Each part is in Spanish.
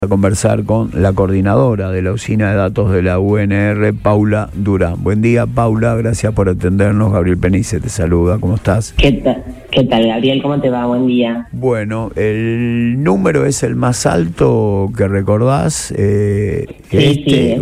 A conversar con la coordinadora de la Oficina de Datos de la UNR, Paula Durán. Buen día, Paula, gracias por atendernos. Gabriel Penice te saluda, ¿cómo estás? ¿Qué tal, Gabriel? ¿Cómo te va? Buen día. Bueno, ¿el número es el más alto que recordás? Sí.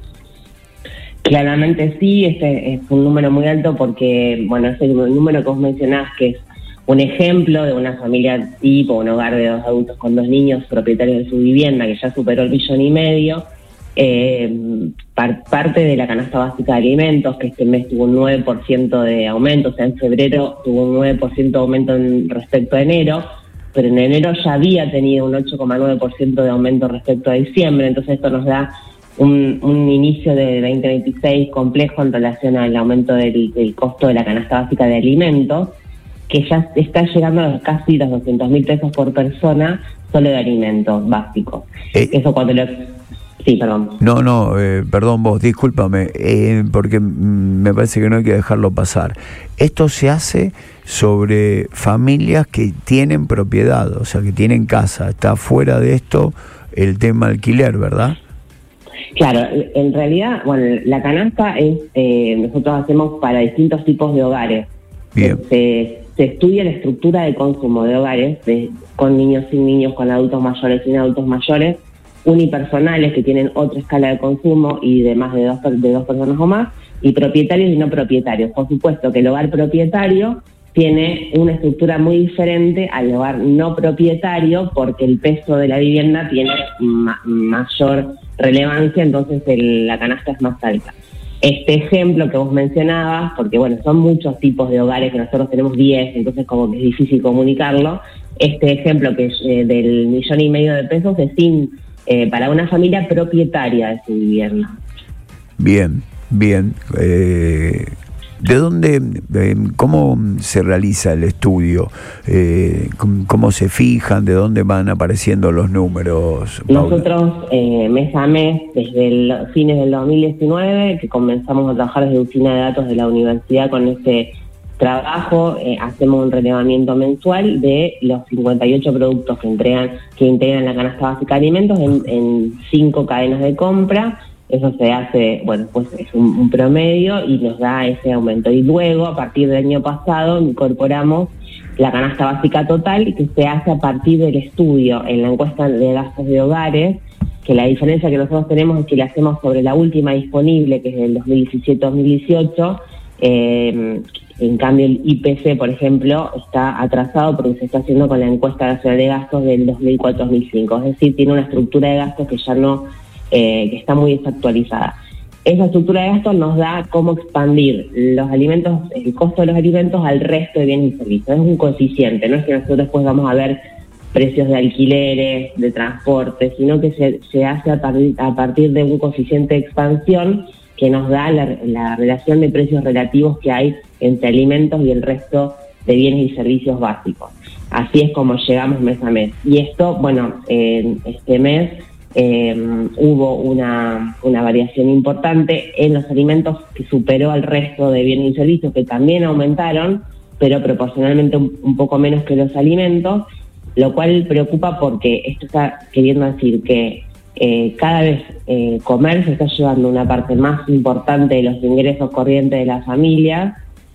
Claramente sí, este es un número muy alto porque, bueno, es el número que vos mencionás, que es un ejemplo de una familia tipo, un hogar de 2 adultos con 2 niños propietarios de su vivienda que ya superó el 1,5 millones. Parte de la canasta básica de alimentos, que este mes tuvo un 9% de aumento, o sea, en febrero tuvo un 9% de aumento respecto a enero, pero en enero ya había tenido un 8,9% de aumento respecto a diciembre, entonces esto nos da un inicio de 2026 complejo en relación al aumento del costo de la canasta básica de alimentos, que ya está llegando a casi los 200.000 pesos por persona solo de alimentos básicos. Eso cuando Sí, perdón. Perdón vos, discúlpame, porque me parece que no hay que dejarlo pasar. Esto se hace sobre familias que tienen propiedad, o sea, que tienen casa. Está fuera de esto el tema alquiler, ¿verdad? Claro, en realidad, bueno, la canasta nosotros hacemos para distintos tipos de hogares. Bien. Se estudia la estructura de consumo de hogares, con niños, sin niños, con adultos mayores, sin adultos mayores, unipersonales que tienen otra escala de consumo y de más de dos personas o más, y propietarios y no propietarios. Por supuesto que el hogar propietario tiene una estructura muy diferente al hogar no propietario porque el peso de la vivienda tiene mayor relevancia, entonces la canasta es más alta. Este ejemplo que vos mencionabas, porque bueno, son muchos tipos de hogares, que nosotros tenemos 10, entonces como que es difícil comunicarlo. Este ejemplo que es del 1,5 millones de pesos es para una familia propietaria de su vivienda. Bien. ¿De dónde, cómo se realiza el estudio? ¿Cómo se fijan? ¿De dónde van apareciendo los números, Paula? Nosotros, mes a mes, desde fines del 2019, que comenzamos a trabajar desde Oficina de Datos de la Universidad con este trabajo, hacemos un relevamiento mensual de los 58 productos que integran la canasta básica de alimentos en 5 cadenas de compra. Eso se hace, bueno, pues es un promedio y nos da ese aumento. Y luego, a partir del año pasado, incorporamos la canasta básica total, que se hace a partir del estudio en la encuesta de gastos de hogares, que la diferencia que nosotros tenemos es que la hacemos sobre la última disponible, que es del 2017-2018. En cambio, el IPC, por ejemplo, está atrasado porque se está haciendo con la encuesta nacional de gastos del 2004-2005. Es decir, tiene una estructura de gastos que ya no... que está muy desactualizada. Esa estructura de gastos nos da cómo expandir los alimentos, el costo de los alimentos al resto de bienes y servicios. Es un coeficiente, no es que nosotros después vamos a ver precios de alquileres, de transporte, sino que se hace a partir de un coeficiente de expansión que nos da la relación de precios relativos que hay entre alimentos y el resto de bienes y servicios básicos. Así es como llegamos mes a mes. Y esto, bueno, este mes hubo una variación importante en los alimentos que superó al resto de bienes y servicios, que también aumentaron, pero proporcionalmente un poco menos que los alimentos, lo cual preocupa porque esto está queriendo decir que cada vez comer se está llevando una parte más importante de los ingresos corrientes de las familias.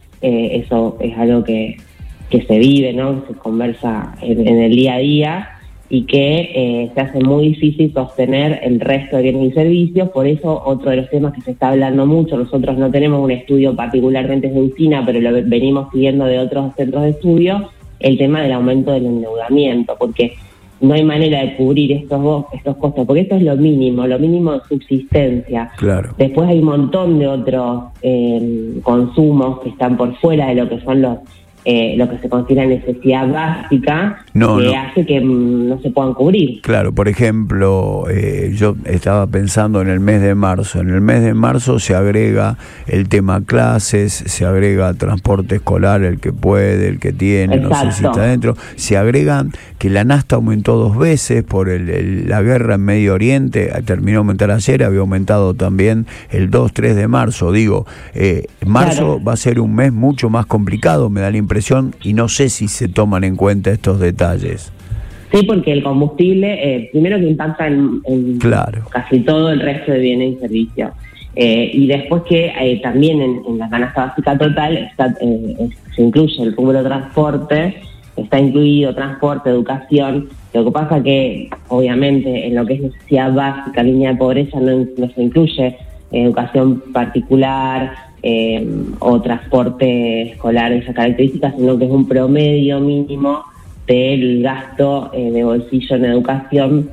Eso es algo que se vive, ¿no? Se conversa en el día a día, y que se hace muy difícil sostener el resto de bienes y servicios. Por eso, otro de los temas que se está hablando mucho, nosotros no tenemos un estudio particularmente de UCINA, pero lo venimos siguiendo de otros centros de estudio, el tema del aumento del endeudamiento, porque no hay manera de cubrir estos costos, porque esto es lo mínimo de subsistencia. Claro. Después hay un montón de otros consumos que están por fuera de lo que son lo que se considera necesidad básica, hace que no se puedan cubrir. Claro, por ejemplo, yo estaba pensando en el mes de marzo. En el mes de marzo se agrega el tema clases, se agrega transporte escolar, el que puede, el que tiene, exacto, no sé si está dentro. Se agregan que la nafta aumentó 2 veces por la guerra en Medio Oriente, terminó de aumentar ayer, había aumentado también el 2-3 de marzo. Digo, marzo claro, va a ser un mes mucho más complicado, me da la impresión, y no sé si se toman en cuenta estos detalles. Sí, porque el combustible, primero que impacta en Claro. casi todo el resto de bienes y servicios. Y después que también en la canasta básica total se incluye el rubro transporte, está incluido transporte, educación. Lo que pasa que, obviamente, en lo que es necesidad básica, línea de pobreza, no se incluye educación particular o transporte escolar de esas características, sino que es un promedio mínimo del gasto de bolsillo en educación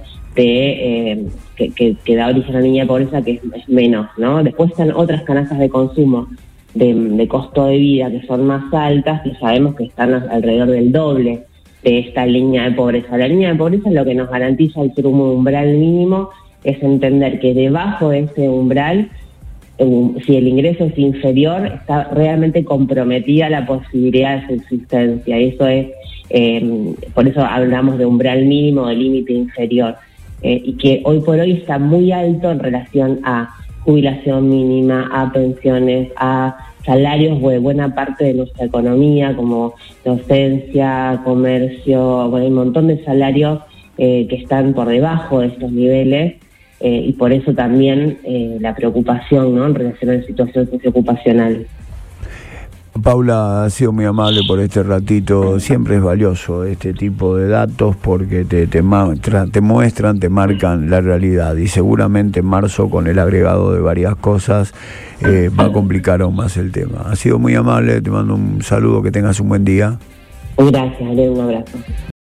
que da origen a la línea de pobreza, que es menos, ¿no? Después están otras canastas de consumo de costo de vida que son más altas, que sabemos que están alrededor del doble de esta línea de pobreza. La línea de pobreza lo que nos garantiza el ser un umbral mínimo es entender que debajo de ese umbral, si el ingreso es inferior, está realmente comprometida la posibilidad de subsistencia. Y eso es, por eso hablamos de umbral mínimo, de límite inferior, y que hoy por hoy está muy alto en relación a jubilación mínima, a pensiones, a salarios de buena parte de nuestra economía, como docencia, comercio. Bueno, hay un montón de salarios que están por debajo de estos niveles, y por eso también la preocupación, ¿no?, en relación a la situación socioocupacional. Paula, ha sido muy amable por este ratito. Siempre es valioso este tipo de datos porque te muestran, te marcan la realidad, y seguramente en marzo, con el agregado de varias cosas, va a complicar aún más el tema. Ha sido muy amable, te mando un saludo, que tengas un buen día. Gracias, Ale, un abrazo.